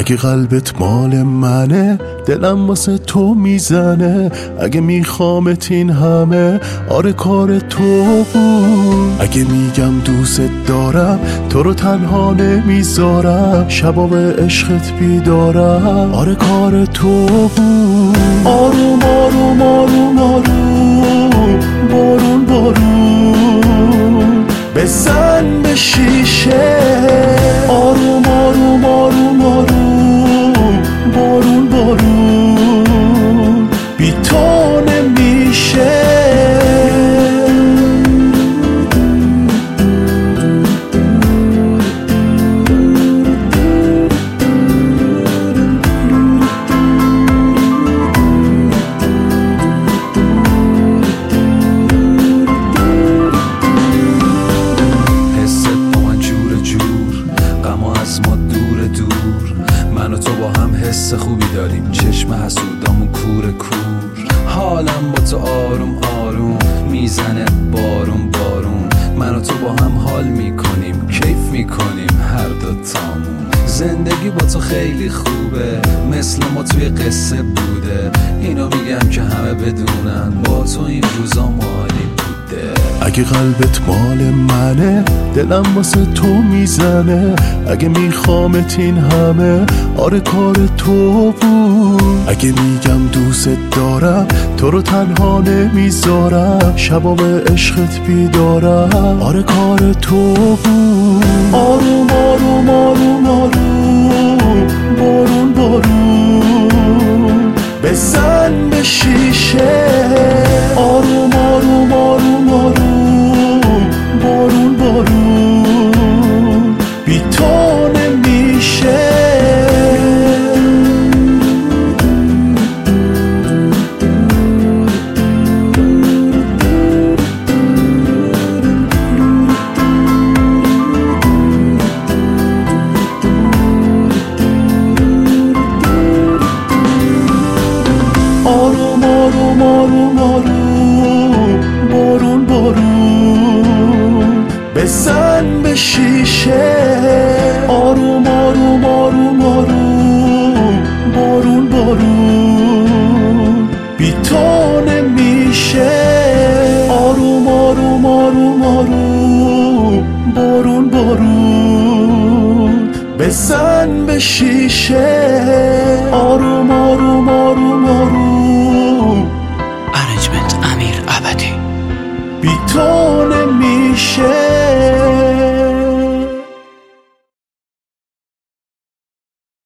اگه قلبت مال منه دلم واسه تو میزنه، اگه میخوامت این همه آره کار تو بود. اگه میگم دوست دارم تو رو تنها نمیذارم، شبا به عشقت بیدارم آره کار تو بود. آروم آروم آروم آروم بارون بارون بزن به شیشه، آروم آروم آروم آروم بارون بارون بی تو نمیشه. من و تو با هم حس خوبی داریم، چشم حسودامون کور کور، حالم با تو آروم آروم میزنه بارون بارون. من و تو با هم حال میکنیم، کیف میکنیم هر دوتامون. زندگی با تو خیلی خوبه، مثل ما توی قصه بوده، اینو میگم که همه بدونن با تو این روزا مالی بوده. اگه قلبت مال منه دلم واسه تو میزنه، اگه میخوامت این همه آره کار تو بود. اگه میگم دوست دارم تو رو تنها نمیذارم، شبا به عشقت بیدارم آره کار تو بود. آروم آروم آروم آروم بارون بارون بزن به شیشه، آروم آروم آروم آروم بارون بارون بی تو نمیشه. آروم آروم آروم آروم بارون بارون بزن به شیشه، آروم آروم آروم آروم بارون بارون بی تو نمیشه. آروم آروم آروم آروم بارون بارون بزن به شیشه، آروم آروم آروم آروم ارنجمنت امیر ابدی بی تو نمیشه.